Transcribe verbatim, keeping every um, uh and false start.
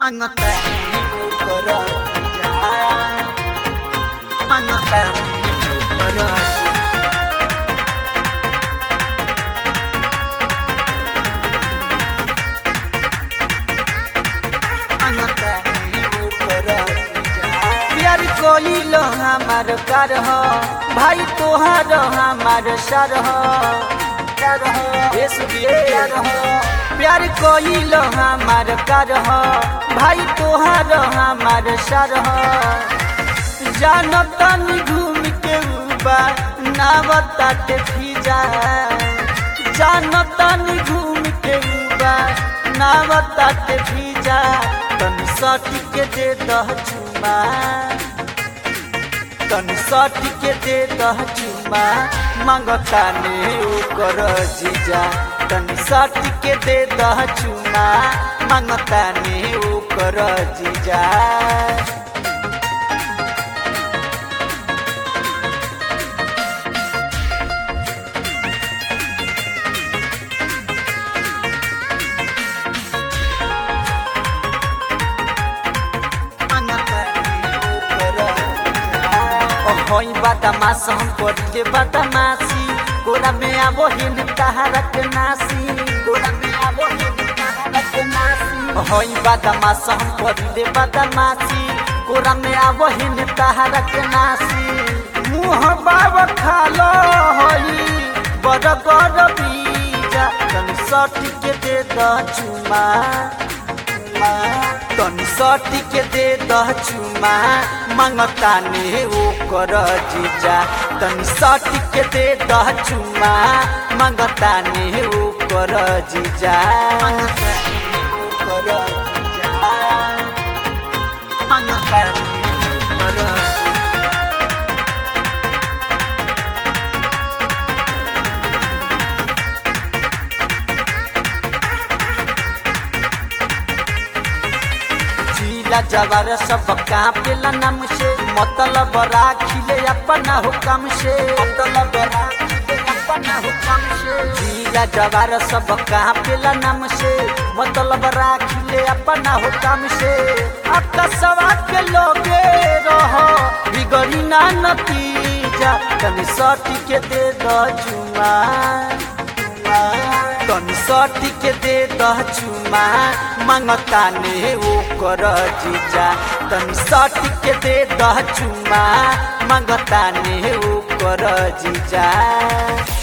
Another for us. Another for us. Another for us. प्यार कोई लो हमार कर हो भाई तोहार हमार सर हो कर हो देश प्यार हो प्यार कोई लो हमार कर हो भाई तोहार हमार सर हो जानो तनी घूम के उबा नावताटे फिजा जानो तनी घूम के उबा नावताटे फिजा तनी सटी के दे दह चुमा तनी सटी के दे दह चुमा मांगता ने ओकर जीजा तनी सटी के दे दह चुमा मांगता ने ओकर जीजा होई बदमाश हम कोटे बदमाशी गोरा में आवो हिन तहरक नासी गोरा में आवो हिन तहरक नासी होई बदमाश हम कोटे बदमाशी गोरा में आवो हिन तहरक नासी मुंह बाब खालो होई बड़ बड़ बीजा तन सटी के दे द चुमा तनी सटी के दे दह चुमा मांगता ने ओकर जीजा तनी सटी के दे दह चुमा मांगता ने ओकर जीजा ओकर जीजा मांगता ने ओकर जवार सब कापेला नाम से मतलब राखिले अपना हुकम से मतलब राखिले अपना हुकम से जीला जवार सब कापेला नाम से मतलब राखिले अपना हुकम से अकसवा के लोगे रहो बिगड़ी ना नतीजा तनी सटी के दे द चुमा तनी सटी के दे दह चुमा मांगता ने ओकर जीजा तनी सटी के दे दह चुमा मांगता ने ओकर जीजा।